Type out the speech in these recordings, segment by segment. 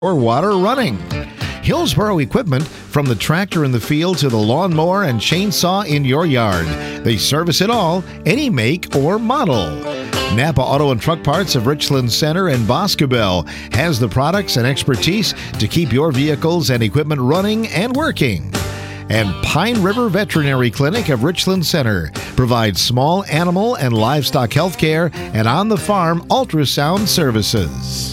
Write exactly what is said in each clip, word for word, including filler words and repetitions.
or water running. Hillsboro Equipment, from the tractor in the field to the lawnmower and chainsaw in your yard. They service it all, any make or model. Napa Auto and Truck Parts of Richland Center and Boscobel has the products and expertise to keep your vehicles and equipment running and working. And Pine River Veterinary Clinic of Richland Center provides small animal and livestock health care and on-the-farm ultrasound services.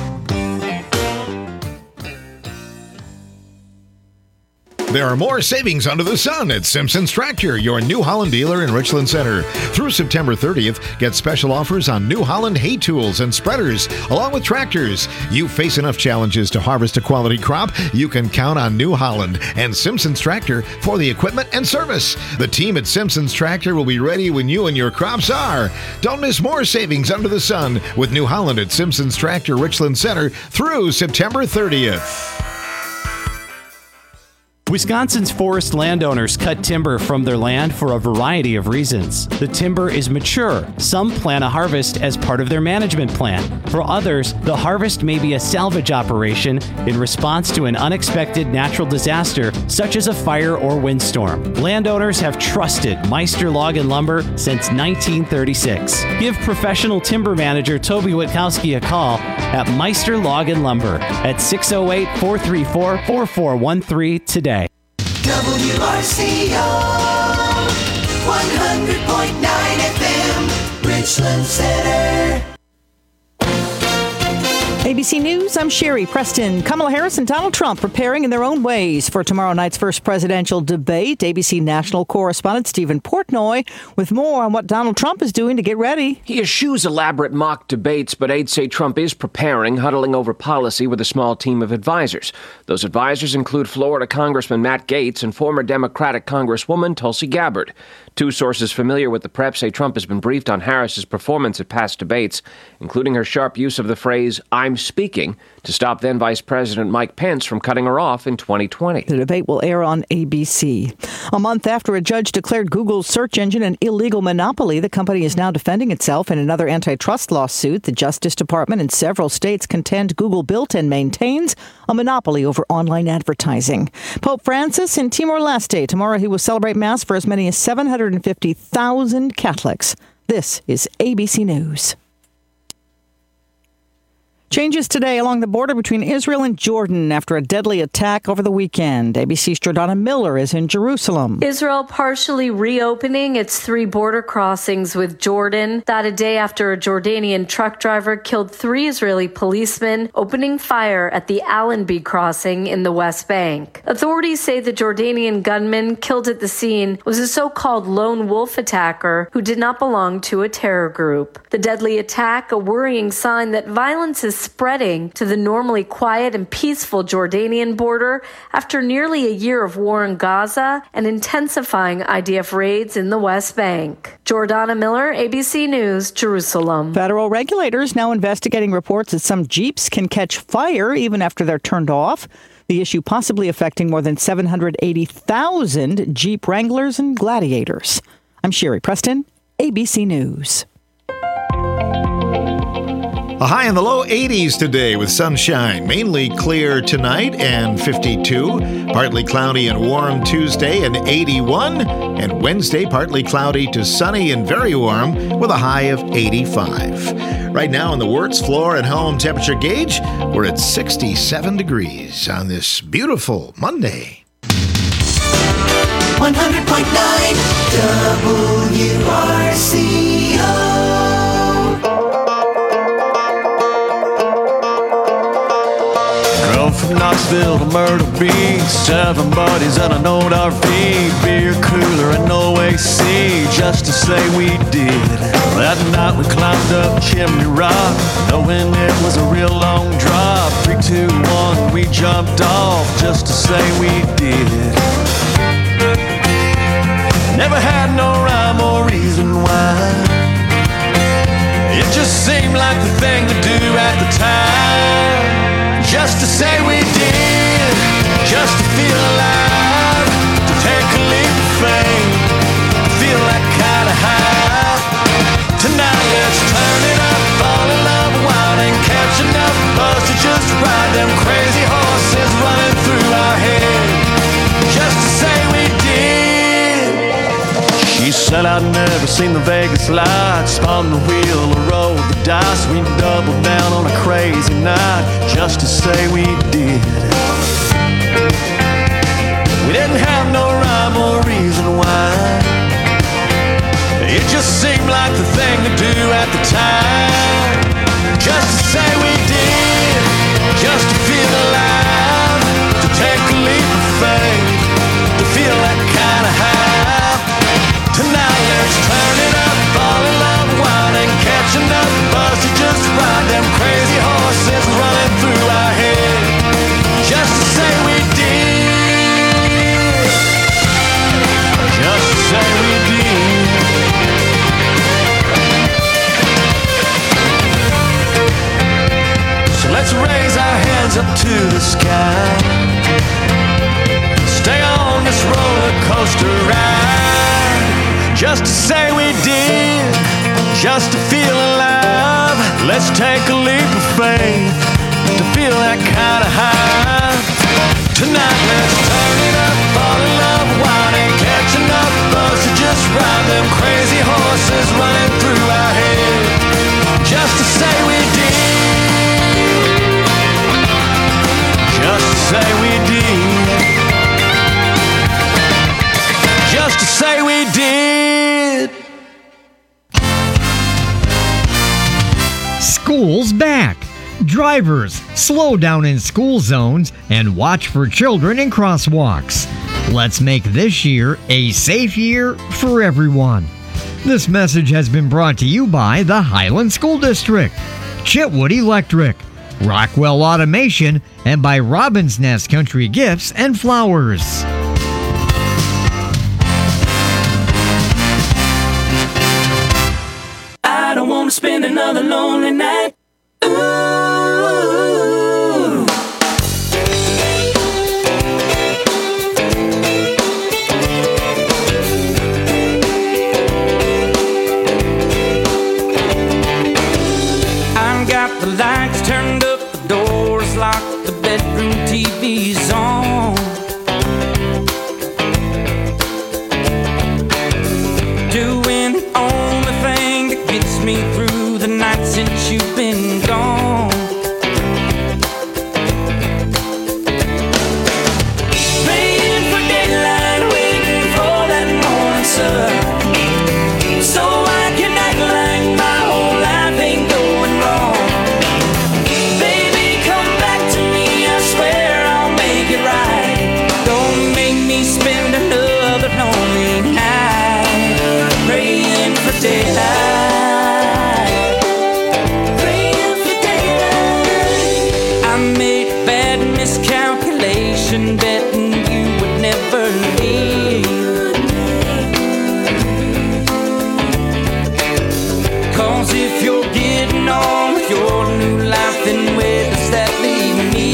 There are more savings under the sun at Simpson's Tractor, your New Holland dealer in Richland Center. Through September thirtieth, get special offers on New Holland hay tools and spreaders, along with tractors. You face enough challenges to harvest a quality crop, you can count on New Holland and Simpson's Tractor for the equipment and service. The team at Simpson's Tractor will be ready when you and your crops are. Don't miss more savings under the sun with New Holland at Simpson's Tractor, Richland Center through September thirtieth. Wisconsin's forest landowners cut timber from their land for a variety of reasons. The timber is mature. Some plan a harvest as part of their management plan. For others, the harvest may be a salvage operation in response to an unexpected natural disaster, such as a fire or windstorm. Landowners have trusted Meister Log and Lumber since nineteen thirty-six. Give professional timber manager Toby Witkowski a call at Meister Log and Lumber at six oh eight, four three four, four four one three today. W R C O one hundred point nine F M, Richland Center. A B C News, I'm Sherry Preston. Kamala Harris and Donald Trump preparing in their own ways for tomorrow night's first presidential debate. A B C national correspondent Stephen Portnoy with more on what Donald Trump is doing to get ready. He eschews elaborate mock debates, but aides say Trump is preparing, huddling over policy with a small team of advisors. Those advisors include Florida Congressman Matt Gaetz and former Democratic Congresswoman Tulsi Gabbard. Two sources familiar with the prep say Trump has been briefed on Harris's performance at past debates, including her sharp use of the phrase, "I'm speaking," to stop then Vice President Mike Pence from cutting her off in twenty twenty. The debate will air on A B C. A month after a judge declared Google's search engine an illegal monopoly, the company is now defending itself in another antitrust lawsuit. The Justice Department in several states contend Google built and maintains a monopoly over online advertising. Pope Francis in Timor-Leste. Tomorrow he will celebrate Mass for as many as seven hundred fifty thousand Catholics. This is A B C News. Changes today along the border between Israel and Jordan after a deadly attack over the weekend. A B C's Jordana Miller is in Jerusalem. Israel partially reopening its three border crossings with Jordan. That a day after a Jordanian truck driver killed three Israeli policemen opening fire at the Allenby crossing in the West Bank. Authorities say the Jordanian gunman killed at the scene was a so-called lone wolf attacker who did not belong to a terror group. The deadly attack, a worrying sign that violence is spreading to the normally quiet and peaceful Jordanian border after nearly a year of war in Gaza and intensifying I D F raids in the West Bank. Jordana Miller, A B C News, Jerusalem. Federal regulators now investigating reports that some Jeeps can catch fire even after they're turned off. The issue possibly affecting more than seven hundred eighty thousand Jeep Wranglers and Gladiators. I'm Sherry Preston, A B C News. A high in the low eighties today with sunshine. Mainly clear tonight and fifty-two. Partly cloudy and warm Tuesday and eighty-one. And Wednesday, partly cloudy to sunny and very warm with a high of eighty-five. Right now on the Wirtz Floor and Home temperature gauge, we're at sixty-seven degrees on this beautiful Monday. one hundred point nine W R C O. From Knoxville to Myrtle Beach, seven buddies and an old R V, beer cooler and no A C, just to say we did. That night we climbed up Chimney Rock, knowing it was a real long drop. Three, two, one, we jumped off, just to say we did. Never had no rhyme or reason why. It just seemed like the thing to do at the time. Just to say we did, just to feel alive, to take a leap of faith, feel that kind of high. Tonight let's turn it up, fall in love wild and catch enough buzz to just ride them crazy Said I'd never seen the Vegas lights, spun the wheel or rolled the dice. We doubled down on a crazy night just to say we did. We didn't have no rhyme or reason why. It just seemed like the thing to do at the time. Just to say we did, just to feel alive, to take a leap of faith, to feel that kind of high. Tonight let's turn it up, fall in love, wine and catching up, buzz to just ride them crazy horses running through our head. Just to say we did, just to say we did. So let's raise our hands up to the sky, stay on this roller coaster ride. Just to say we did, just to feel alive. Let's take a leap of faith to feel that kind of high. Tonight let's turn it up, fall in love, wine and catching up, buzz to just ride them crazy horses running through our head. Just to say we did, just to say we did, just to say we did. School's back. Drivers, slow down in school zones and watch for children in crosswalks. Let's make this year a safe year for everyone. This message has been brought to you by the Highland School District, Chitwood Electric, Rockwell Automation, and by Robin's Nest Country Gifts and Flowers. I don't want to spend another lonely night. Ooh. I've got the lights turned up, the doors locked, the bedroom T V's on. Doing the only thing that gets me through the night since you've been gone. Praying for daylight, waiting for that morning sun, so I can act like my whole life ain't going wrong. Baby, come back to me, I swear I'll make it right. Don't make me spend another lonely night praying for daylight, praying for daylight. I made a bad miscalculation, betting you would never leave. 'Cause if you're getting on with your new life, then where does that leave me?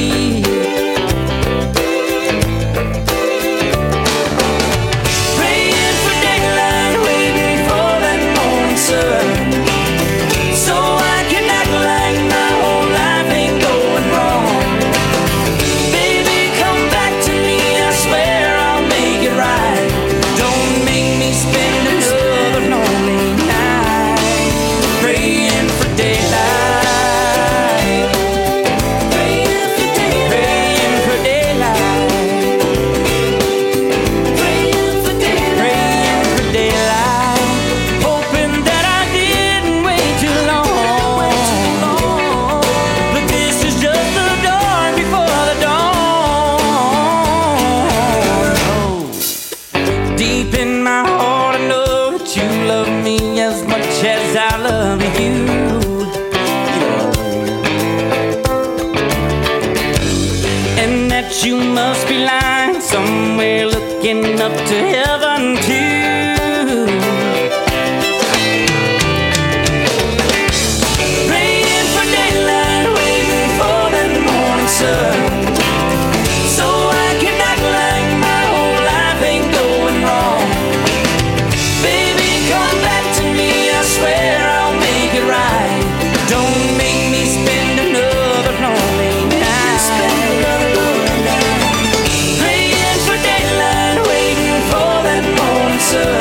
Praying for daylight, waiting for that morning sun, so I can act like my whole life ain't going wrong. Baby, come back to me, I swear I'll make it right. Don't make me spend another lonely night praying for daylight, praying for daylight, praying for daylight, praying for daylight, praying for daylight, hoping that I didn't wait too long. But this is just the dawn before the dawn. Deep in my heart, I know that you love me as much as I love you. And that you must be lying somewhere looking up to heaven too. Praying for daylight, waiting for that morning sun, so I can act like my whole life ain't going wrong. Baby, come back to me, I swear I'll make it right. Don't make me spend another lonely night, praying for daylight, waiting for that morning sun,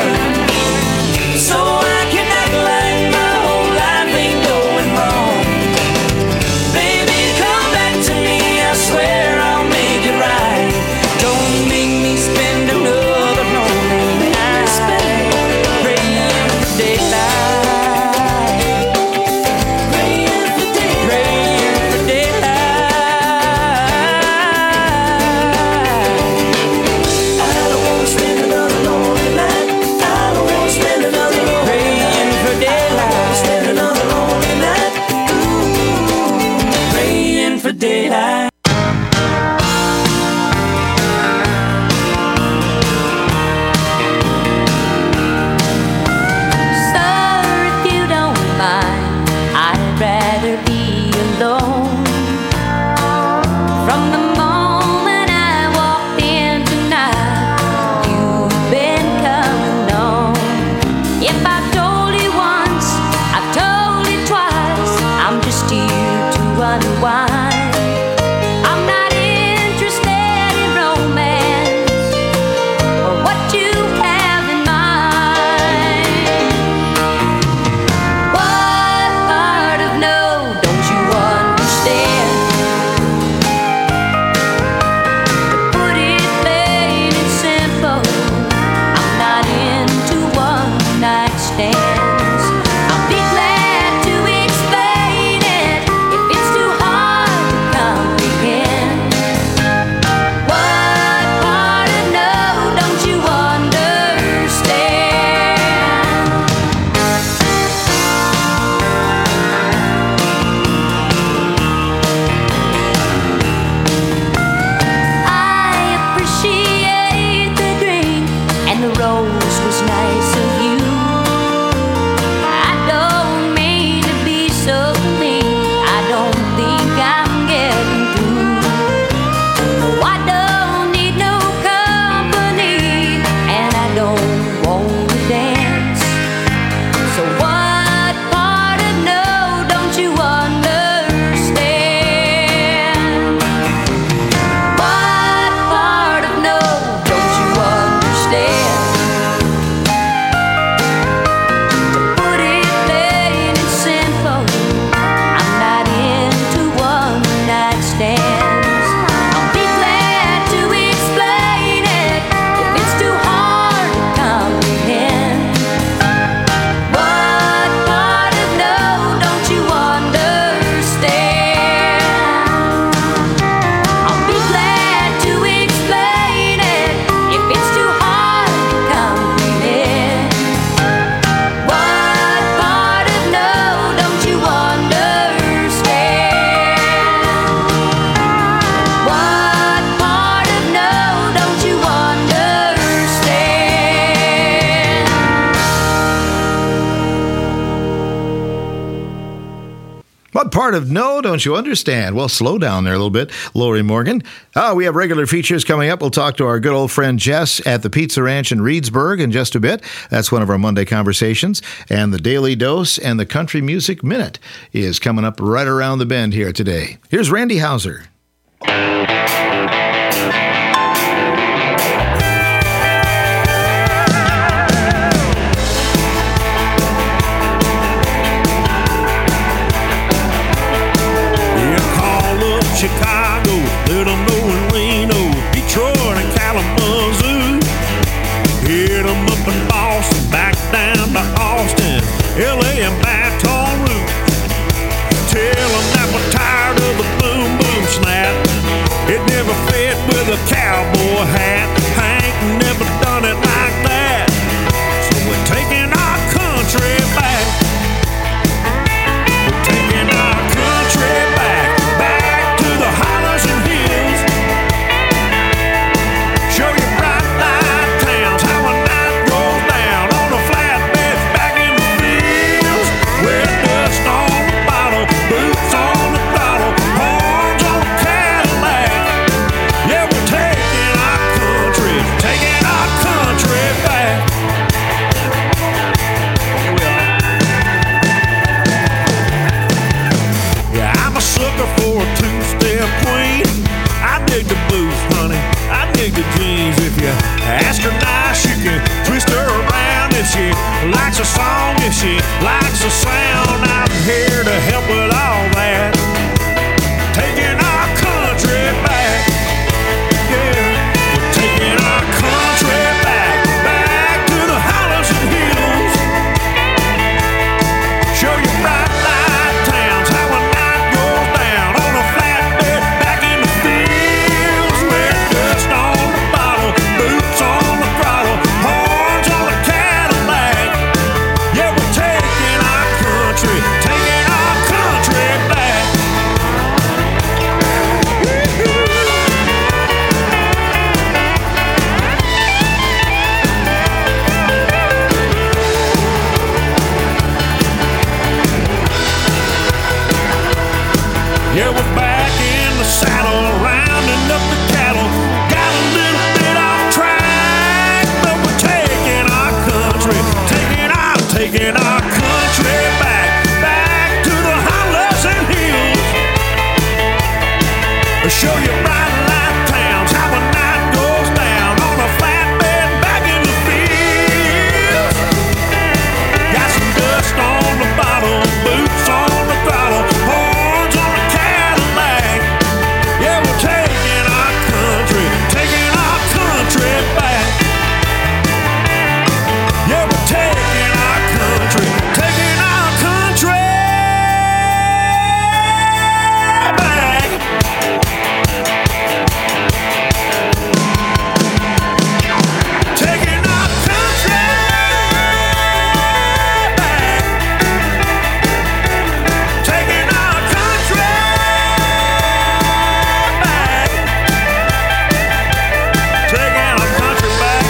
What part of no don't you understand? Well, slow down there a little bit, Lori Morgan. Oh, we have regular features coming up. We'll talk to our good old friend Jess at the Pizza Ranch in Reedsburg in just a bit. That's one of our Monday conversations. And the Daily Dose and the Country Music Minute is coming up right around the bend here today. Here's Randy Hauser. Chicago, little know in Reno, Detroit and Kalamazoo. Hit 'em up in Boston, back down to Austin, L A and Baton Rouge. Tell 'em that we're tired of the boom boom snap. It never fit with a cowboy hat. Hank never done it like that. So we're taking our country back. We're taking our country back. Show you bright light towns, how a night goes down on a flatbed back in the fields. Where dust on the bottle, boots on the throttle, horns on the Cadillac. Yeah, we're taking our country, taking our country back. Here we are. Yeah, I'm a sucker for a two-step queen. I dig the boots, honey. I dig the jeans. If you ask her nice, you can twist her around. If she likes a song, if she likes a sound, I'm here to help with all that. Taking our country back. Yeah, we're taking our country back. Back to the hollows and hills. Show you bright light towns, how a night goes down on a flatbed back in the fields. Where dust on the bottle, boots on the throttle, horns on the Cadillac. Yeah, we're taking our country, taking our country back. Yeah, we're back in the saddle, rounding up the cattle. Got a little bit off track, but we're taking our country, taking our, taking our country back, back to the hollows and hills. Show you bright light towns, how a night goes down on a flatbed back in the fields. Got some dust on the bottle, boots on the throttle, horns on the Cadillac. Yeah, we're taking our country, taking our country back. Yeah, we're taking our country, taking our country back. Taking our country back. Taking our country back. Taking our country back.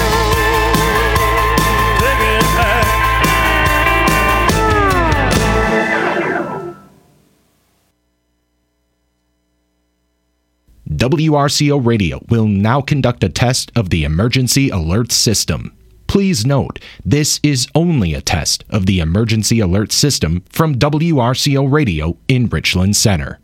Taking it back. W R C O Radio will now conduct a test of the emergency alert system. Please note, this is only a test of the emergency alert system from W R C O Radio in Richland Center.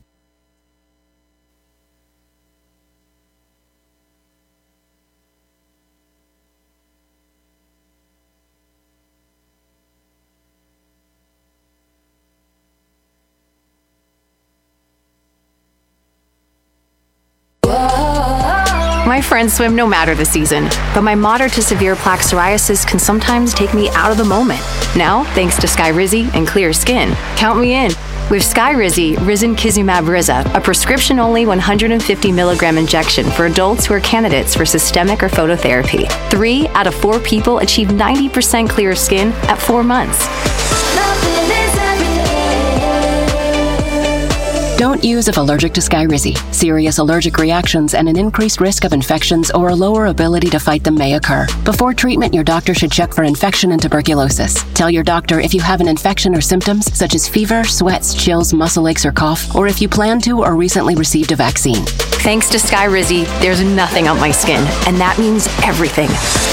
My friends swim no matter the season, but my moderate to severe plaque psoriasis can sometimes take me out of the moment. Now, thanks to Skyrizi and Clear Skin, count me in. With Skyrizi, Risankizumab Riza, a prescription-only one hundred fifty milligram injection for adults who are candidates for systemic or phototherapy. Three out of four people achieve ninety percent clear skin at four months. Don't use if allergic to Skyrizi. Serious allergic reactions and an increased risk of infections or a lower ability to fight them may occur. Before treatment, your doctor should check for infection and tuberculosis. Tell your doctor if you have an infection or symptoms such as fever, sweats, chills, muscle aches, or cough, or if you plan to or recently received a vaccine. Thanks to Skyrizi, there's nothing on my skin, and that means everything.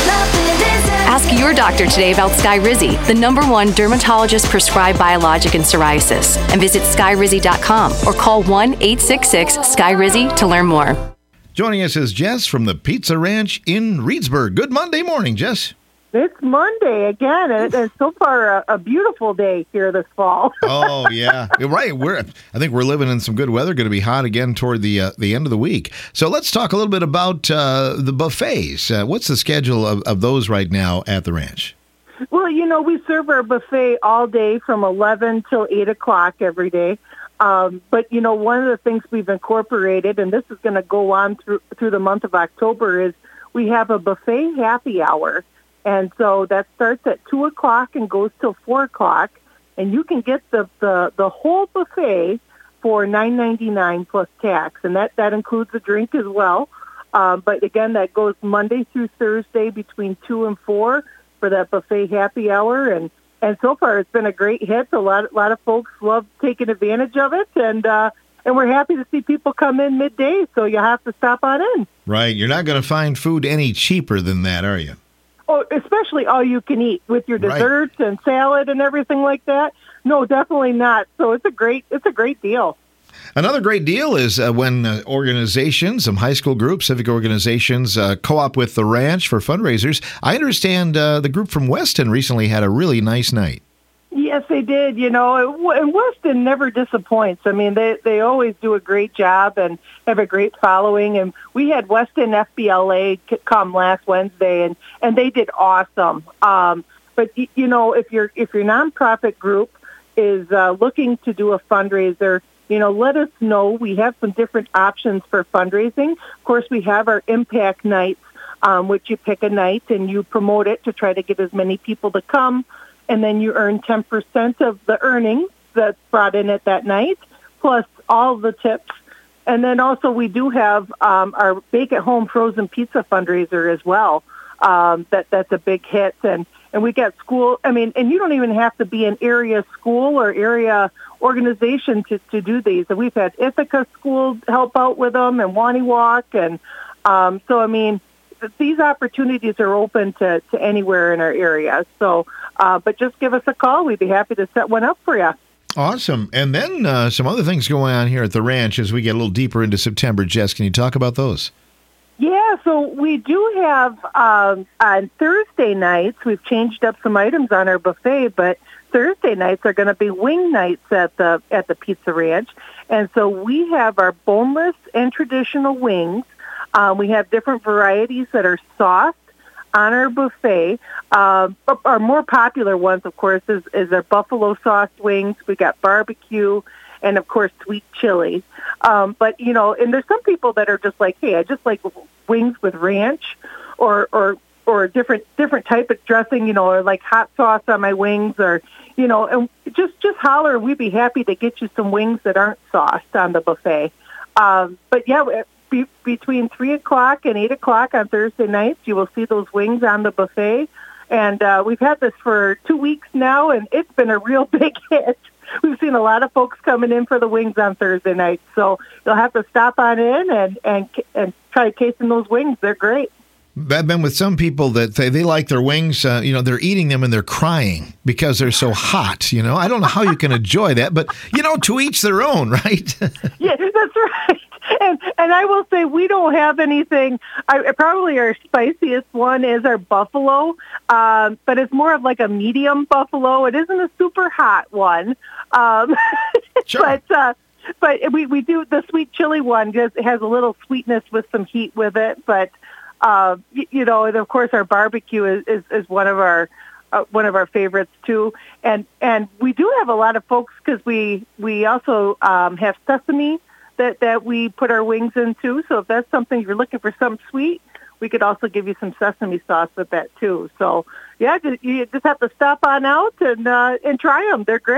Ask your doctor today about Skyrizi, the number one dermatologist-prescribed biologic in psoriasis, and visit skyrizi dot com or call one eight six six Skyrizi to learn more. Joining us is Jess from the Pizza Ranch in Reedsburg. Good Monday morning, Jess. It's Monday again, and it's so far a, a beautiful day here this fall. Oh yeah, you're right. We're I think we're living in some good weather. Going to be hot again toward the uh, the end of the week. So let's talk a little bit about uh, the buffets. Uh, what's the schedule of, of those right now at the ranch? Well, you know, we serve our buffet all day from eleven till eight o'clock every day. Um, but, you know, one of the things we've incorporated, and this is going to go on through through the month of October, is we have a buffet happy hour. And so that starts at two o'clock and goes till four o'clock. And you can get the, the, the whole buffet for nine ninety-nine plus tax. And that, that includes a drink as well. Um, but, again, that goes Monday through Thursday between two and four for that buffet happy hour. And, and so far it's been a great hit. A lot, a lot of folks love taking advantage of it. And, uh, and we're happy to see people come in midday. So you have to stop on in. Right. You're not going to find food any cheaper than that, are you? Oh, especially all you can eat with your desserts right. and salad and everything like that. No, definitely not. So it's a great, it's a great deal. Another great deal is uh, when uh, organizations, some high school groups, civic organizations, uh, co-op with the ranch for fundraisers. I understand uh, the group from Weston recently had a really nice night. Yes, they did. You know, and Weston never disappoints. I mean, they they always do a great job and have a great following. And we had Weston F B L A come last Wednesday, and, and they did awesome. Um, but you know, if your if your nonprofit group is uh, looking to do a fundraiser, you know, let us know. We have some different options for fundraising. Of course, we have our impact nights, um, which you pick a night and you promote it to try to get as many people to come. And then you earn ten percent of the earnings that's brought in at that night, plus all the tips. And then also we do have um, our bake-at-home frozen pizza fundraiser as well. Um, that that's a big hit. And, and we got school, I mean, and you don't even have to be an area school or area organization to, to do these. And we've had Ithaca School help out with them and Wani Walk. And um, so, I mean, these opportunities are open to, to anywhere in our area. So, uh, but just give us a call. We'd be happy to set one up for you. Awesome. And then uh, some other things going on here at the ranch as we get a little deeper into September. Jess, can you talk about those? Yeah, so we do have um, on Thursday nights, we've changed up some items on our buffet, but Thursday nights are going to be wing nights at the at the Pizza Ranch. And so we have our boneless and traditional wings. Um, we have different varieties that are soft on our buffet. Uh, our more popular ones, of course, is, is our buffalo sauce wings. We got barbecue and, of course, sweet chili. Um, but, you know, and there's some people that are just like, hey, I just like wings with ranch or or or different different type of dressing, you know, or like hot sauce on my wings or, you know, and just, just holler. We'd be happy to get you some wings that aren't sauced on the buffet. Um, but, yeah, Be- between three o'clock and eight o'clock on Thursday nights, you will see those wings on the buffet. And uh, we've had this for two weeks now, and it's been a real big hit. We've seen a lot of folks coming in for the wings on Thursday nights. So you'll have to stop on in and, and, and try casing those wings. They're great. I've been with some people that they, they like their wings, uh, you know, they're eating them and they're crying because they're so hot, you know. I don't know how you can enjoy that, but, you know, to each their own, right? Yeah, that's right. And and I will say we don't have anything. I, probably our spiciest one is our buffalo, um, but it's more of like a medium buffalo. It isn't a super hot one, um, sure. but uh, but we we do the sweet chili one because it has a little sweetness with some heat with it. But uh, you, you know, and of course our barbecue is, is, is one of our uh, one of our favorites too. And and we do have a lot of folks because we we also um, have sesame that, that we put our wings into. So if that's something you're looking for, something sweet, we could also give you some sesame sauce with that too. So yeah, you just have to stop on out and uh, and try them. They're great.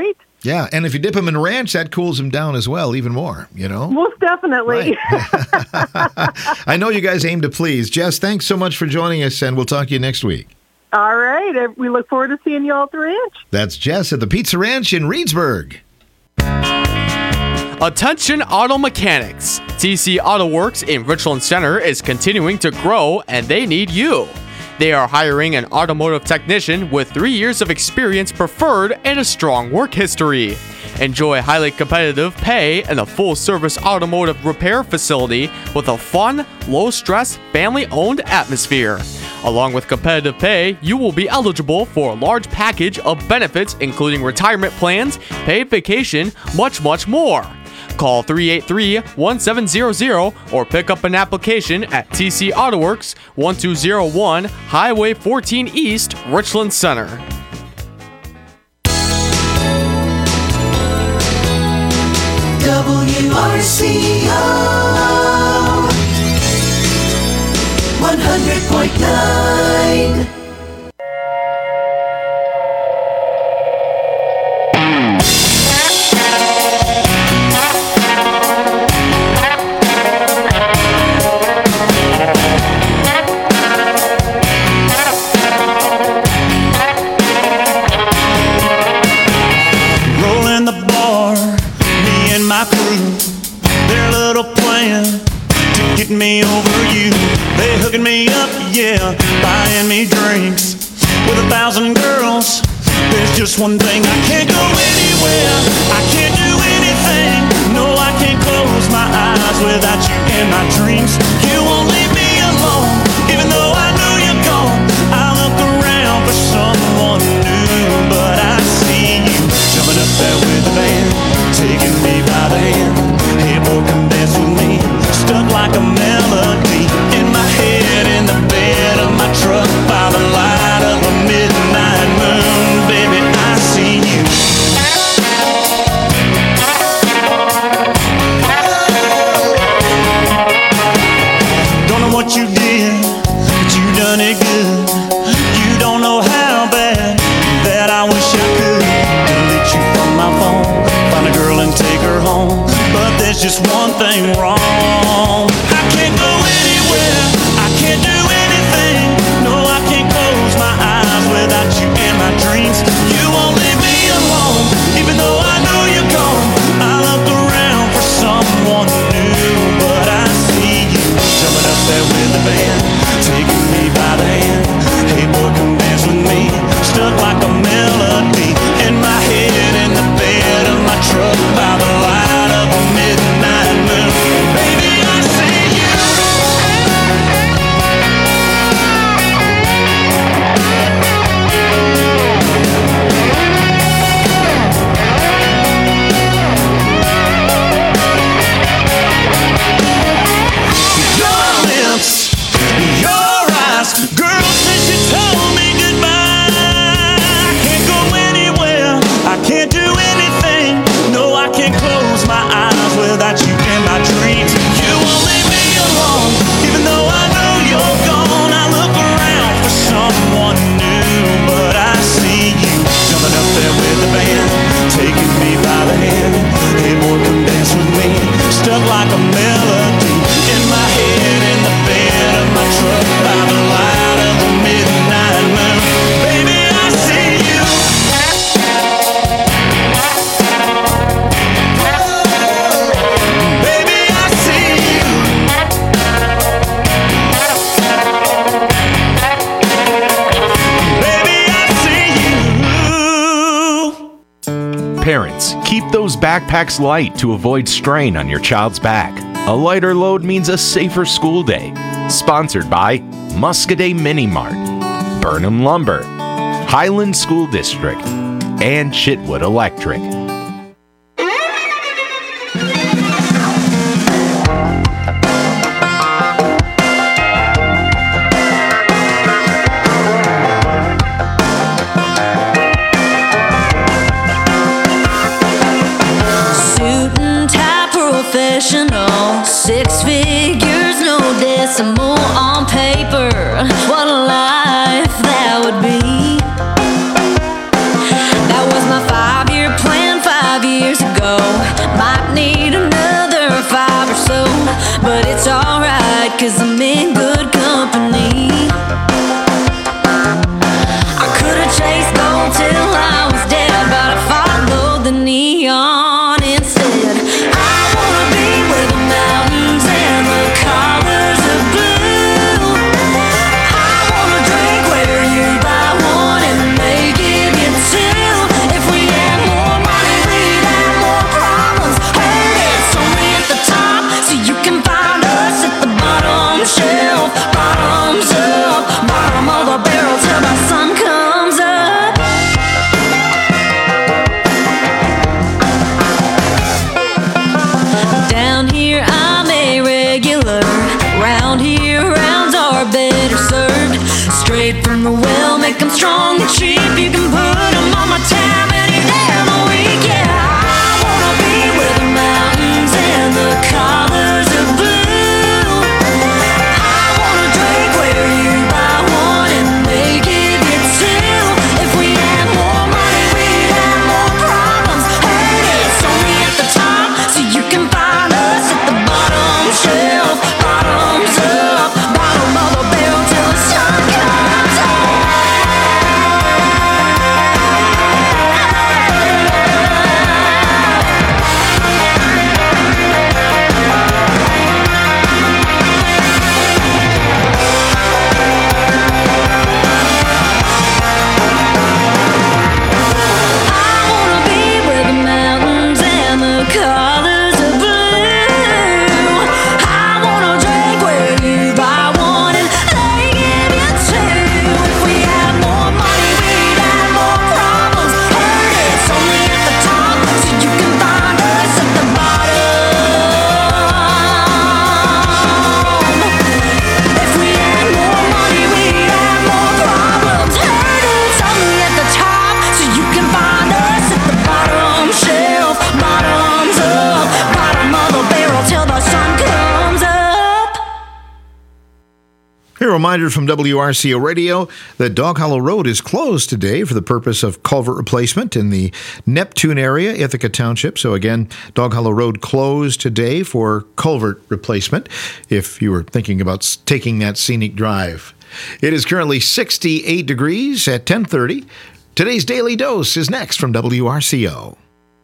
Yeah, and if you dip them in ranch, that cools them down as well, even more, you know? Most definitely. Right. I know you guys aim to please. Jess, thanks so much for joining us, and we'll talk to you next week. All right. We look forward to seeing you all at the ranch. That's Jess at the Pizza Ranch in Reedsburg. Attention auto mechanics. T C Auto Works in Richland Center is continuing to grow, and they need you. They are hiring an automotive technician with three years of experience preferred and a strong work history. Enjoy highly competitive pay and a full-service automotive repair facility with a fun, low-stress, family-owned atmosphere. Along with competitive pay, you will be eligible for a large package of benefits including retirement plans, paid vacation, much, much more. Call three eight three, one seven zero zero or pick up an application at T C Auto Works, one two zero one Highway fourteen East, Richland Center. W R C O one hundred point nine. Rolling the bar, me and my crew, their little plan to get me over you. They hooking me up, yeah, buying me drinks with a thousand girls. There's just one thing, I can't go anywhere, I can't do anything. No, I can't close my eyes without you in my dreams. You won't leave me alone, even though I know you're gone. I look around for someone new, but I see you jumping up there with the band, taking me by the hand. Hey boy, come dance with me, stuck like a melody in my head, in the bed of my truck by the light of a midnight moon. Baby, I see you. Don't know what you did, but you done it good. You don't know how bad that I wish I could delete you from my phone, find a girl and take her home. But there's just one thing wrong, I can't go anywhere, I can't do anything. No, I can't close my eyes without you in my dreams. You won't leave me alone, even though I know you're gone. I look around for someone new, but I see you jumping up there with the band, taking me by the hand. Hey boy, come dance with me, stuck like a melody in my head, in the bed of my truck by the light of a midnight moon. Baby, I see you. Your lips, your eyes, girl, since you told me goodbye, I can't go anywhere, I can't do anything. No, I can't close my eyes without you in my dreams. You won't leave me alone, even though I know you're gone. I look around for someone new, but I see you jumping up there with the band, taking me by the hand. Hey boy, come dance with me, stuck like a melody in my head, in the bed of my truck by the light of the midnight moon. Baby, I see you. Baby, I see you. Baby, I see you. Parents, keep those backpacks light to avoid strain on your child's back. A lighter load means a safer school day. Sponsored by Muscadet Mini Mart, Burnham Lumber, Highland School District, and Chitwood Electric. Suit and tie professional, six figures, no decimal on paper. What a life that would be. That was my five-year plan, five 'cause I'm in good company. I could have chased gold till I was dead, but I followed the neon instead. I wanna be where the mountains and the colors of blue. I wanna drink where you buy one and they give you two. If we had more money, we'd have more problems. Heard it's only at the top, so you can find us at the bottom shelf. Bottoms up, bottom of the barrel till the sun comes up. Down here I'm a regular. Round here rounds are better served. Straight from the well, make them strong and cheap. You can put them on my tab any day of the week. Yeah, I wanna be where the mountains and the colors of blue. I wanna drink where you buy one and they give you two. If we had more money, we'd have more problems. Heard it's only at the top, so you can find us at the bottom shelf. Bottoms up, bottom of the barrel till the sun comes up. I wanna be where the mountains and the colors of blue. I wanna drink where you buy one and they give you two. If we had more money, we'd have more problems. Heard it's only at the top, so you can find us at the bottom. If we had more money, we'd have more problems. Heard it's only at the top, so you can find us at the bottom shelf. Bottoms up, bottom of the barrel till the sun comes up. A reminder from W R C O Radio that Dog Hollow Road is closed today for the purpose of culvert replacement in the Neptune area, Ithaca Township. So again, Dog Hollow Road closed today for culvert replacement if you were thinking about s- taking that scenic drive. It is currently sixty-eight degrees at ten thirty. Today's Daily Dose is next from W R C O.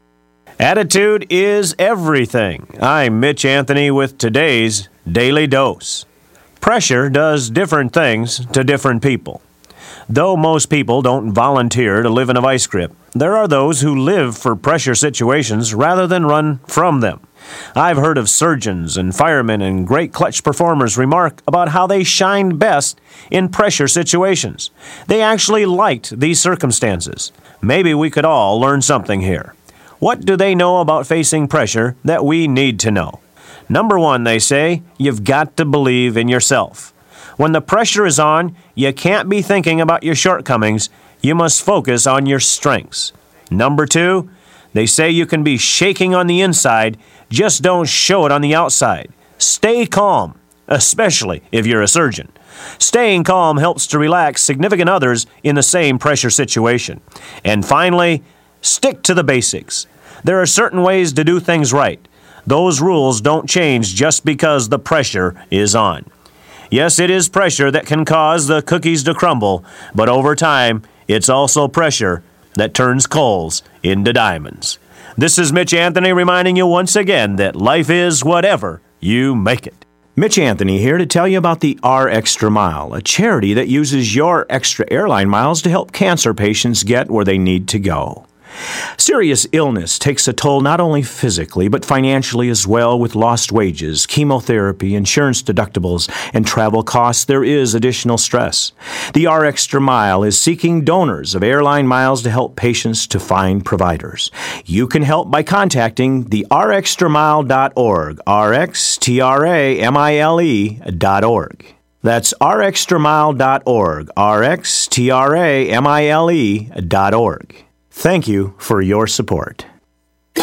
Attitude is everything. I'm Mitch Anthony with today's Daily Dose. Pressure does different things to different people. Though most people don't volunteer to live in a vice grip, there are those who live for pressure situations rather than run from them. I've heard of surgeons and firemen and great clutch performers remark about how they shined best in pressure situations. They actually liked these circumstances. Maybe we could all learn something here. What do they know about facing pressure that we need to know? Number one, they say, you've got to believe in yourself. When the pressure is on, you can't be thinking about your shortcomings. You must focus on your strengths. Number two, they say you can be shaking on the inside, just don't show it on the outside. Stay calm, especially if you're a surgeon. Staying calm helps to relax significant others in the same pressure situation. And finally, stick to the basics. There are certain ways to do things right. Those rules don't change just because the pressure is on. Yes, it is pressure that can cause the cookies to crumble, but over time, it's also pressure that turns coals into diamonds. This is Mitch Anthony reminding you once again that life is whatever you make it. Mitch Anthony here to tell you about the R Extra Mile, a charity that uses your extra airline miles to help cancer patients get where they need to go. Serious illness takes a toll not only physically, but financially as well, with lost wages, chemotherapy, insurance deductibles, and travel costs. There is additional stress. The R Extra Mile is seeking donors of airline miles to help patients to find providers. You can help by contacting the r extra mile dot org, R X T R A M I L E dot org. That's r extra mile dot org, R X T R A M I L E dot org. Thank you for your support.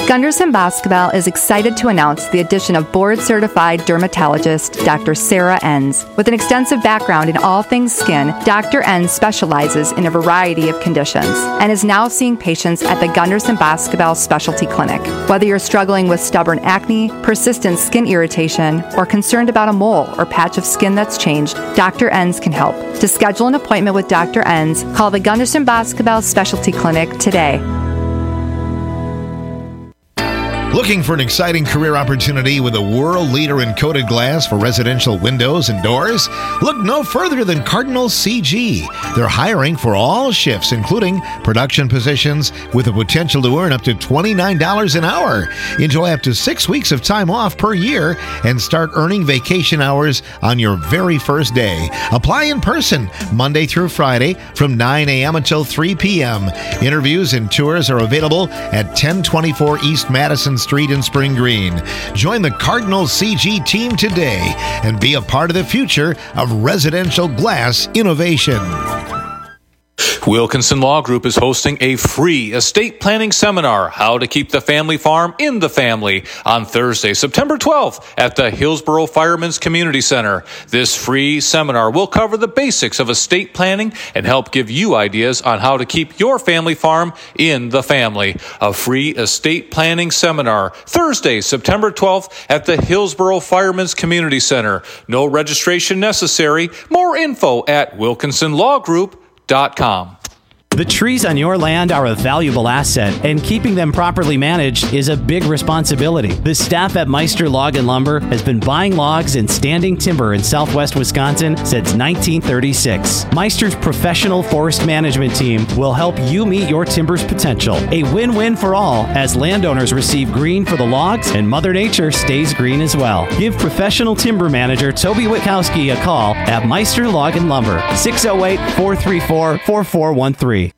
Gunderson Basketball is excited to announce the addition of board-certified dermatologist Doctor Sarah Enns. With an extensive background in all things skin, Doctor Enns specializes in a variety of conditions and is now seeing patients at the Gunderson Basketball Specialty Clinic. Whether you're struggling with stubborn acne, persistent skin irritation, or concerned about a mole or patch of skin that's changed, Doctor Enns can help. To schedule an appointment with Doctor Enns, call the Gunderson Basketball Specialty Clinic today. Looking for an exciting career opportunity with a world leader in coated glass for residential windows and doors? Look no further than Cardinal C G. They're hiring for all shifts, including production positions, with the potential to earn up to twenty-nine dollars an hour. Enjoy up to six weeks of time off per year and start earning vacation hours on your very first day. Apply in person Monday through Friday from nine a.m. until three p.m. Interviews and tours are available at ten twenty-four East Madison Street in Spring Green. Join the Cardinal C G team today and be a part of the future of residential glass innovation. Wilkinson Law Group is hosting a free estate planning seminar, How to Keep the Family Farm in the Family, on Thursday, September twelfth at the Hillsborough Firemen's Community Center. This free seminar will cover the basics of estate planning and help give you ideas on how to keep your family farm in the family. A free estate planning seminar, Thursday, September twelfth at the Hillsborough Firemen's Community Center. No registration necessary. More info at wilkinson law group dot com. The trees on your land are a valuable asset, and keeping them properly managed is a big responsibility. The staff at Meister Log and Lumber has been buying logs and standing timber in southwest Wisconsin since nineteen thirty-six. Meister's professional forest management team will help you meet your timber's potential. A win-win for all, as landowners receive green for the logs and Mother Nature stays green as well. Give professional timber manager Toby Witkowski a call at Meister Log and Lumber, six oh eight, four three four, four four one three.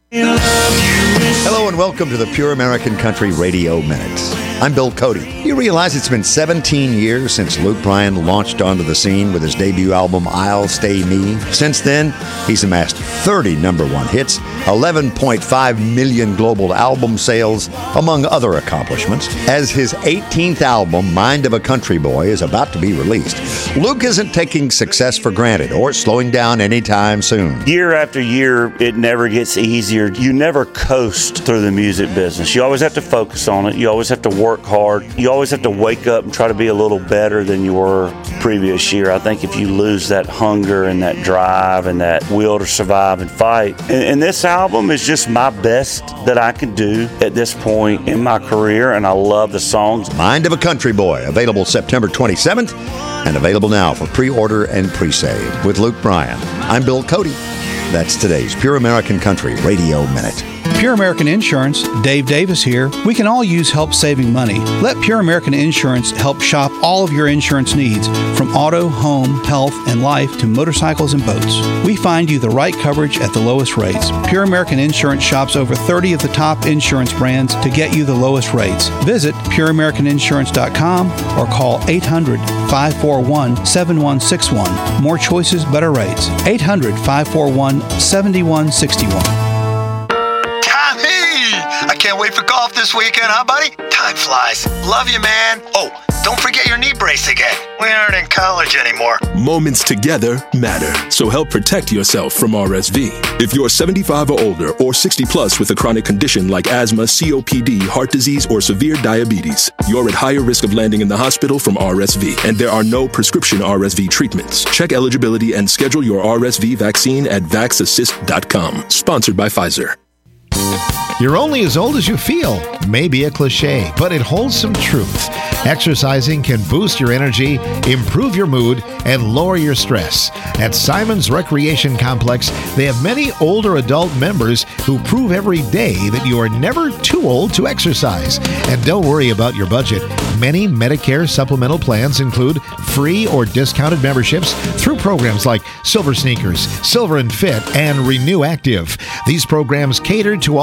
Hello and welcome to the Pure American Country Radio Minutes. I'm Bill Cody. You realize it's been seventeen years since Luke Bryan launched onto the scene with his debut album, I'll Stay Me. Since then, he's amassed thirty number one hits, eleven point five million global album sales, among other accomplishments. As his eighteenth album, Mind of a Country Boy, is about to be released, Luke isn't taking success for granted or slowing down anytime soon. Year after year, it never gets easier. You never coast through the music business. You always have to focus on it. You always have to work hard. You always have to wake up and try to be a little better than you were previous year. I think if you lose that hunger and that drive and that will to survive and fight, and, and this album is just my best that I can do at this point in my career, and I love the songs. Mind of a Country Boy, available September twenty-seventh, and available now for pre-order and pre-save with Luke Bryan. I'm Bill Cody. That's today's Pure American Country Radio Minute. Pure American Insurance, Dave Davis here. We can all use help saving money. Let Pure American Insurance help shop all of your insurance needs, from auto, home, health, and life to motorcycles and boats. We find you the right coverage at the lowest rates. Pure American Insurance shops over thirty of the top insurance brands to get you the lowest rates. Visit pure american insurance dot com or call eight hundred, five four one, seven one six one. More choices, better rates. eight hundred, five four one, seven one six one. I can't wait for golf this weekend, huh, buddy? Time flies. Love you, man. Oh, don't forget your knee brace again. We aren't in college anymore. Moments together matter, so help protect yourself from R S V. If you're seventy-five or older or sixty plus with a chronic condition like asthma, C O P D, heart disease, or severe diabetes, you're at higher risk of landing in the hospital from R S V, and there are no prescription R S V treatments. Check eligibility and schedule your R S V vaccine at vax assist dot com. Sponsored by Pfizer. You're only as old as you feel. Maybe a cliche, but it holds some truth. Exercising can boost your energy, improve your mood, and lower your stress. At Simon's Recreation Complex, they have many older adult members who prove every day that you are never too old to exercise. And don't worry about your budget. Many Medicare supplemental plans include free or discounted memberships through programs like Silver Sneakers, Silver and Fit, and Renew Active. These programs cater to all fitness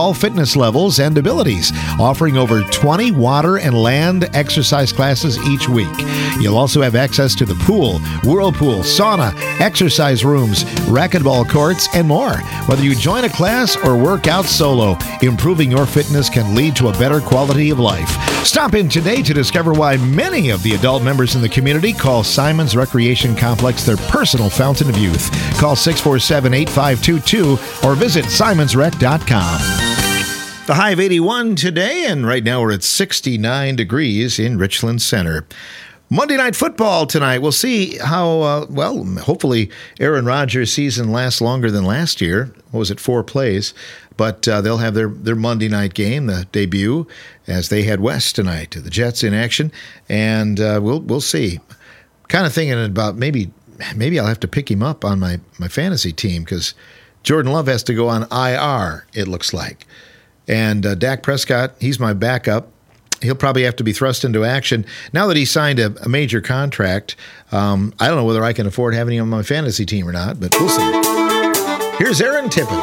fitness levels and abilities, offering over twenty water and land exercise classes each week. You'll also have access to the pool, whirlpool, sauna, exercise rooms, racquetball courts, and more. Whether you join a class or work out solo, improving your fitness can lead to a better quality of life. Stop in today to discover why many of the adult members in the community call Simons Recreation Complex their personal fountain of youth. Call six four seven, eight five two two or visit simons rec dot com. The high of eighty-one today, and right now we're at sixty-nine degrees in Richland Center. Monday Night Football tonight. We'll see how, uh, well, hopefully Aaron Rodgers' season lasts longer than last year. What was it, four plays? But uh, they'll have their, their Monday night game, the debut, as they head west tonight. The Jets in action, and uh, we'll we'll see. Kind of thinking about maybe maybe I'll have to pick him up on my, my fantasy team because Jordan Love has to go on I R, it looks like. And uh, Dak Prescott, he's my backup. He'll probably have to be thrust into action. Now that he signed a, a major contract, um, I don't know whether I can afford having him on my fantasy team or not, but we'll see. Here's Aaron Tippin.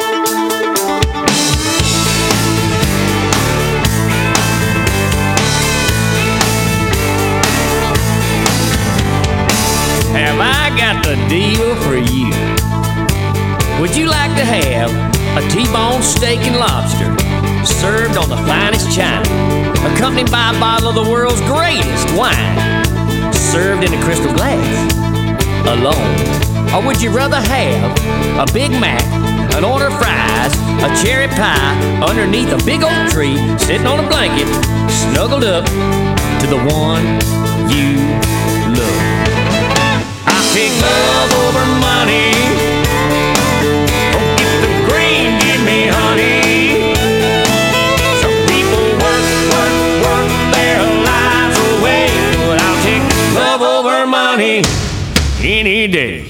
Have I got the deal for you? Would you like to have a T-bone steak and lobster served on the finest china, accompanied by a bottle of the world's greatest wine, served in a crystal glass, alone? Or would you rather have a Big Mac, an order of fries, a cherry pie underneath a big oak tree, sitting on a blanket, snuggled up to the one you love? I pick love over money. Oh, get the green, give me honey. Some people work, work, work their lives away, but I'll take love over money any day.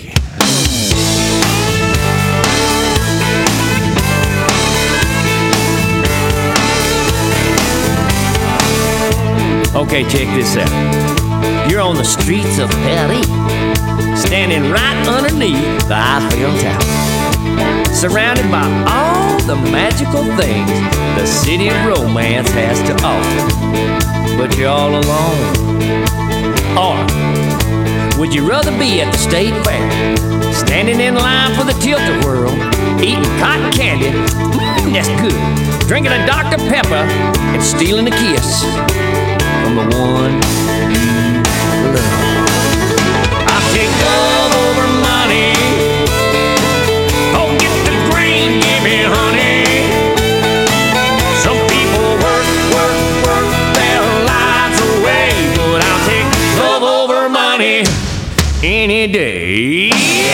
Okay, check this out. You're on the streets of Paris, standing right underneath the Eiffel Tower, surrounded by all the magical things the city of romance has to offer. But you're all alone. Or would you rather be at the state fair, standing in line for the tilt-a-whirl, eating cotton candy, mm, that's good, drinking a Doctor Pepper, and stealing a kiss from the one you love? I'll take love over money. Oh, get the green, give me honey. Some people work, work, work their lives away, but I'll take love over money any day.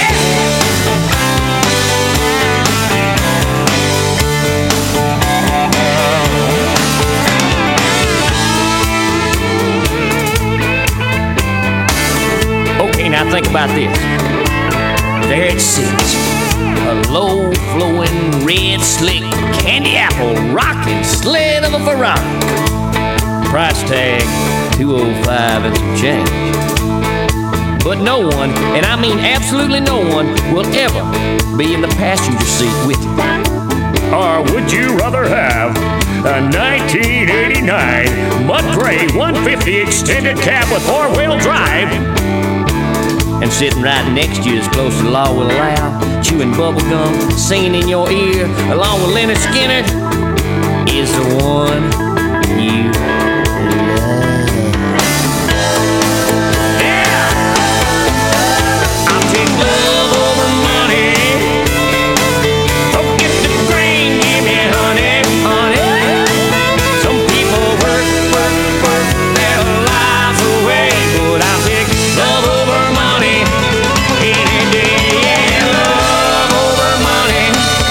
Okay, now think about this. There it sits, a low-flowing, red, slick, candy apple rocking sled of a Ferrari. Price tag two oh five and some change. But no one, and I mean absolutely no one, will ever be in the passenger seat with you. Or would you rather have a nineteen eighty-nine Mud Gray one fifty extended cab with four-wheel drive? And sitting right next to you as close as the law will allow, chewing bubble gum, singing in your ear, along with Leonard Skinner, is the one you love. Yeah! I'll take love over money. Oh, get the green, give me honey, honey. Some people work, work, work their lives away, but I'll take love over money any day. Yeah, love over money.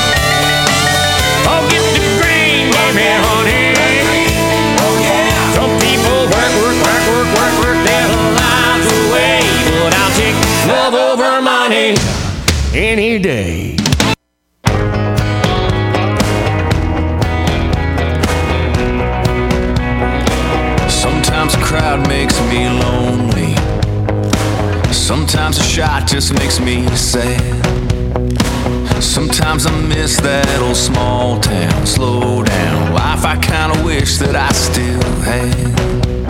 Oh, get the green, give me honey. Oh yeah. Some people work, work, work, work, work, work their lives away, but I'll take love over money any day. Sometimes a crowd makes me lonely. Sometimes a shot just makes me sad. Sometimes I miss that old small town, slow down life I kinda wish that I still had.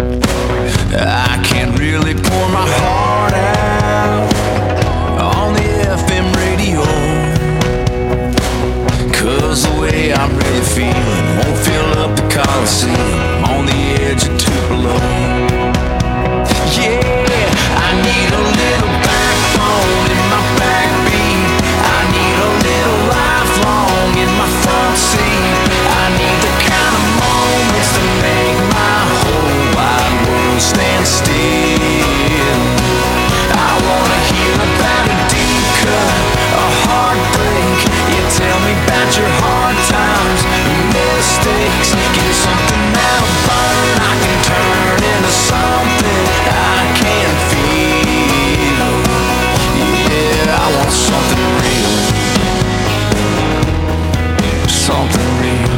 I can't really pour my heart out on the F M radio, 'cause the way I'm really feeling won't fill up the Coliseum on the edge of Tupelo. Yeah, I need a little backbone in my backbeat. I need a little lifelong in my front seat. I need the kind of moments to make my whole wide world stand still. I wanna hear about a deep cut, a heartbreak. You tell me about your hard times, mistakes. Give me something that'll burn, I can turn into something I can feel. Yeah, I want something real, something real.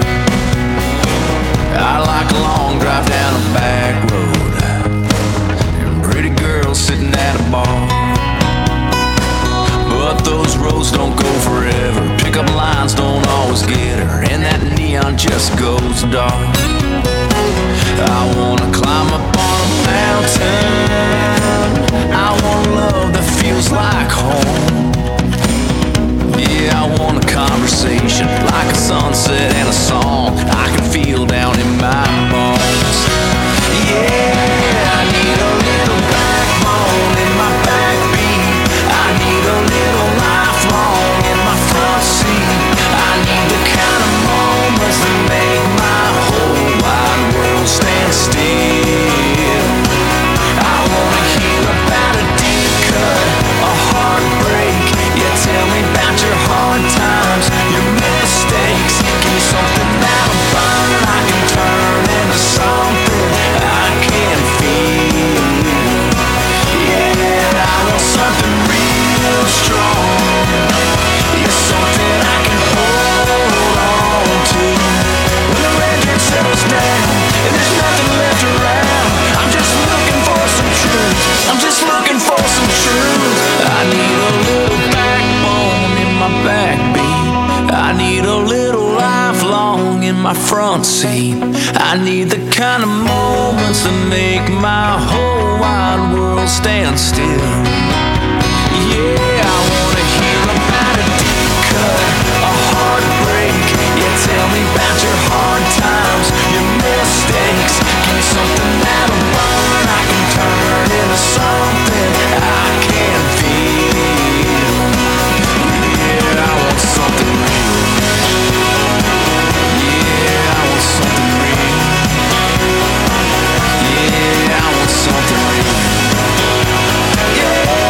I like a long drive down a back road and pretty girls sitting at a bar. But those roads don't go forever, pickup lines don't always get her, and that neon just goes dark. I wanna climb up on a mountain, I want love that feels like home. Yeah, I want a conversation like a sunset and a song I can feel down in my bones. Yeah, I need a little backbone in my backbeat. I need a little lifelong in my front seat. I need the kind of moments that make my whole wide world stand still. I wanna hear about a deep cut, a heartbreak. You tell me about your hard times, your mistakes. Give me something that'll burn, I can turn into something I can feel. Yeah, I want something real strong. Yeah, something I can hold on to. When the record settles down and there's nothing left around, I'm just looking for some truth. I'm just looking for some truth. I need a little backbone in my backbeat. I need a little lifelong in my front seat. I need the kind of moments that make my whole wide world stand still. Yeah, I wanna hear about a deep cut, a heartbreak. Yeah, tell me about your hard times, your mistakes. Give me something that'll burn, I can turn into something I can feel. Yeah, I want something real. Yeah, I want something real. Yeah, I want something real. Yeah.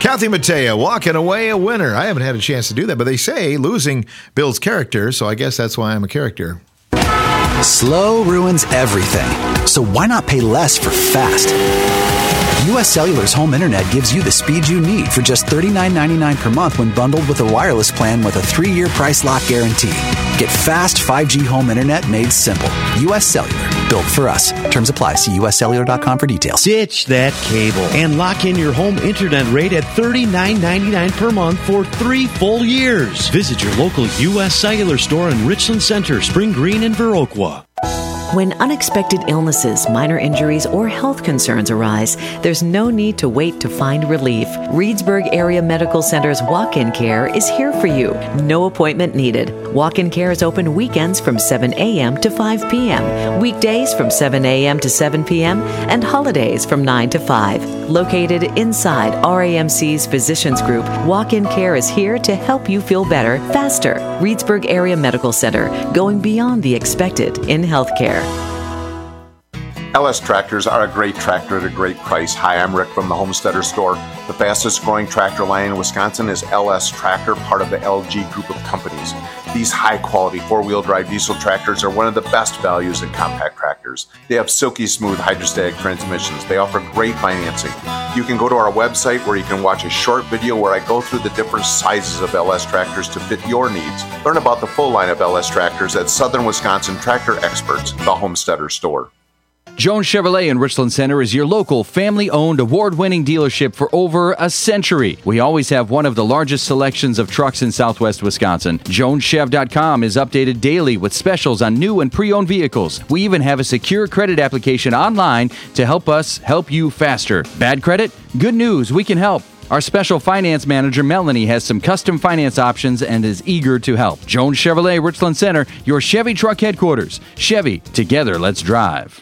Kathy Mattea walking away a winner. I haven't had a chance to do that, but they say losing builds character, so I guess that's why I'm a character. Slow ruins everything, so why not pay less for fast? U S Cellular's home internet gives you the speed you need for just thirty-nine ninety-nine per month when bundled with a wireless plan with a three-year price lock guarantee. Get fast five G home internet made simple. U S Cellular, built for us. Terms apply. See U S cellular dot com for details. Ditch that cable and lock in your home internet rate at thirty-nine ninety-nine per month for three full years. Visit your local U S Cellular store in Richland Center, Spring Green, and Viroqua. When unexpected illnesses, minor injuries, or health concerns arise, there's no need to wait to find relief. Reedsburg Area Medical Center's walk-in care is here for you. No appointment needed. Walk-in care is open weekends from seven a.m. to five p.m., weekdays from seven a.m. to seven p.m., and holidays from nine to five. Located inside R A M C's Physicians Group, walk-in care is here to help you feel better, faster. Reedsburg Area Medical Center, going beyond the expected in healthcare. L S Tractors are a great tractor at a great price. Hi, I'm Rick from the Homesteader Store. The fastest growing tractor line in Wisconsin is L S Tractor, part of the L G group of companies. These high quality four-wheel drive diesel tractors are one of the best values in compact tractors. They have silky smooth hydrostatic transmissions. They offer great financing. You can go to our website where you can watch a short video where I go through the different sizes of L S tractors to fit your needs. Learn about the full line of L S tractors at Southern Wisconsin Tractor Experts, the Homesteader Store. Jones Chevrolet in Richland Center is your local family-owned, award-winning dealership for over a century. We always have one of the largest selections of trucks in southwest Wisconsin. Jones Chev dot com is updated daily with specials on new and pre-owned vehicles. We even have a secure credit application online to help us help you faster. Bad credit? Good news, we can help. Our special finance manager, Melanie, has some custom finance options and is eager to help. Jones Chevrolet, Richland Center, your Chevy truck headquarters. Chevy, together, let's drive.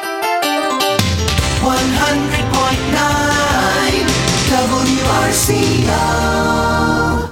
one hundred point nine W R C O.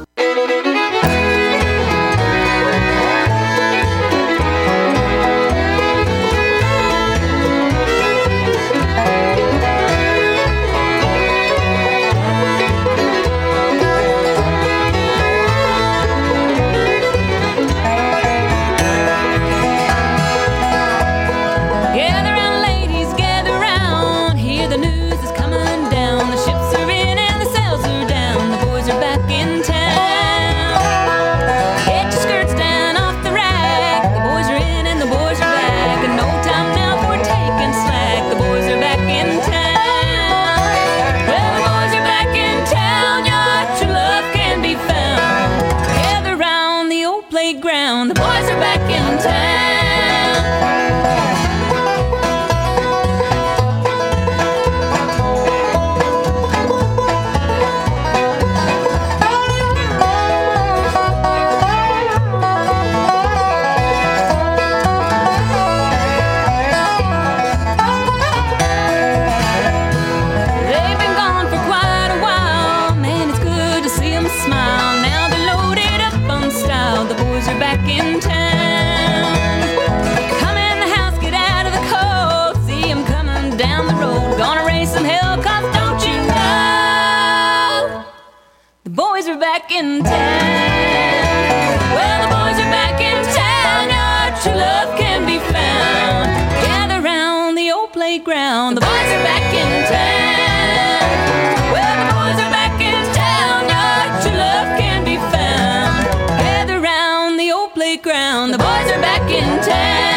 Back in town. Well, the boys are back in town. Your true love can be found. Gather round the old playground. The boys are back in town. Well, the boys are back in town. Your true love can be found. Gather round the old playground. The boys are back in town.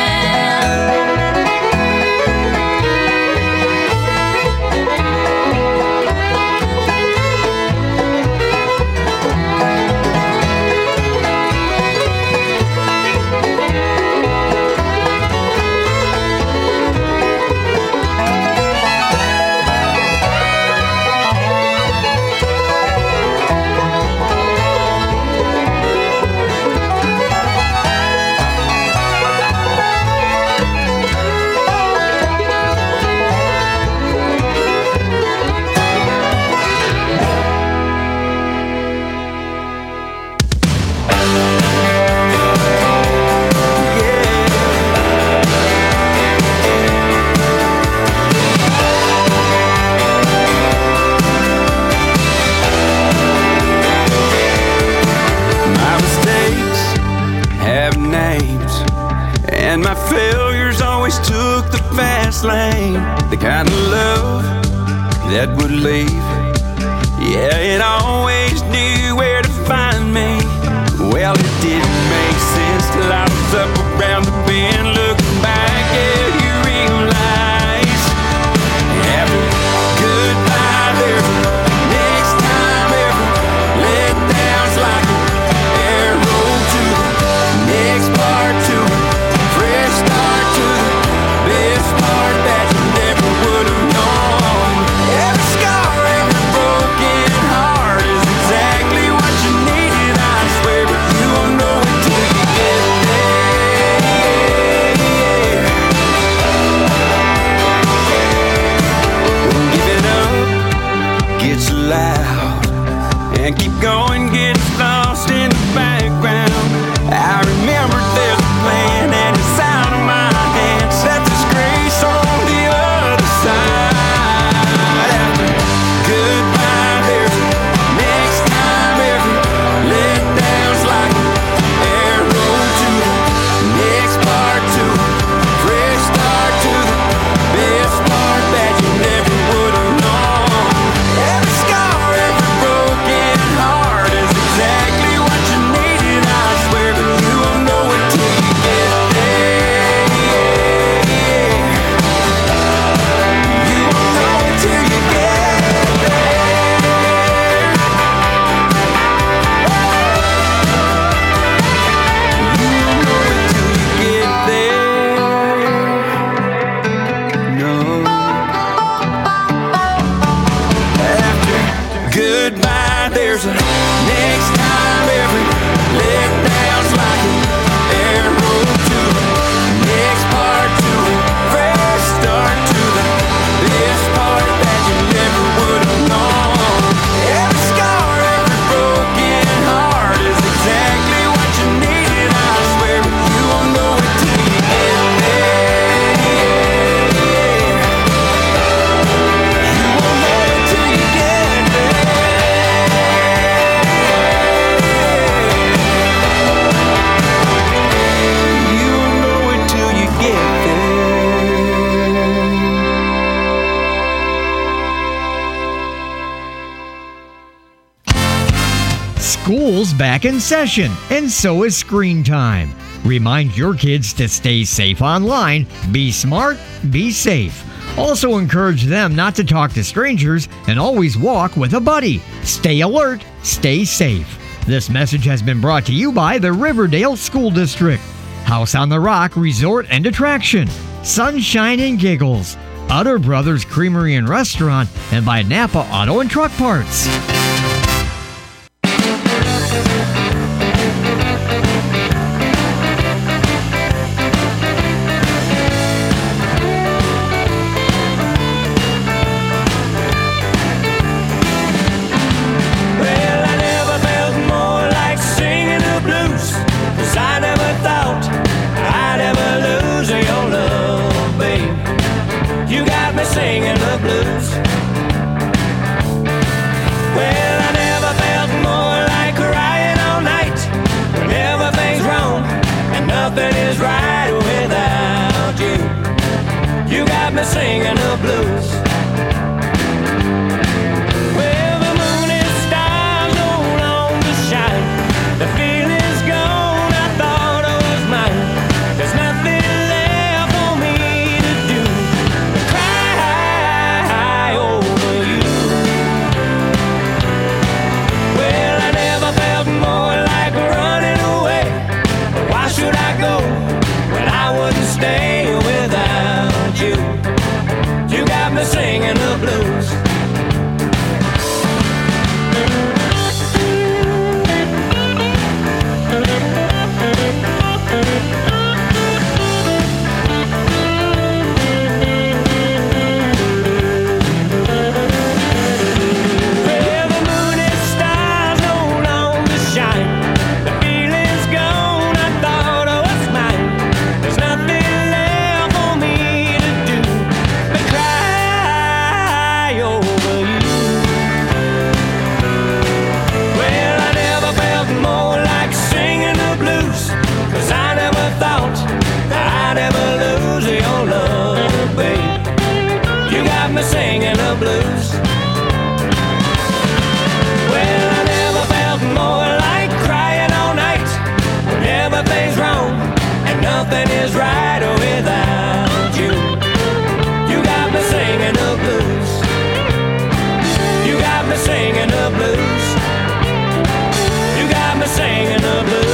And my failures always took the fast lane, the kind of love that would leave. Yeah, it always knew where to find me. Well, it didn't make sense till I was up around the bend. Looking back, yeah, you realize after goodbye, there's a next time ever. Let down's like an arrow to the next part, to a fresh start, to the best part that you never would have known. Every scar, every broken heart is exactly what you needed, I swear, but you won't know it till you get there. Giving up gets loud, and keep going gets lost in the background. I remember there's a plan, and it's out of my hands. Set this grace on the other side. After goodbye, there's a next time ever. Let down's like an arrow to the next part, to a fresh start, to the best part that you never would have known. Every scar, every broken heart is exactly what you needed, I swear, but you won't know it till you get there. You won't know it till you get there. You won't know it till you get there. No. After goodbye, there's a next time every let down's like an arrow to the next part, to a fresh start, to the best part that you never would have known. Every scar, every broken heart is exactly what you needed, I swear, but you won't know it till you get there. You won't know it till you get there. You won't know it till you get School's back in session, and so is Screen Time. Remind your kids to stay safe online, be smart, be safe. Also encourage them not to talk to strangers and always walk with a buddy. Stay alert, stay safe. This message has been brought to you by the Riverdale School District, House on the Rock Resort and Attraction, Sunshine and Giggles, Utter Brothers Creamery and Restaurant, and by Napa Auto and Truck Parts.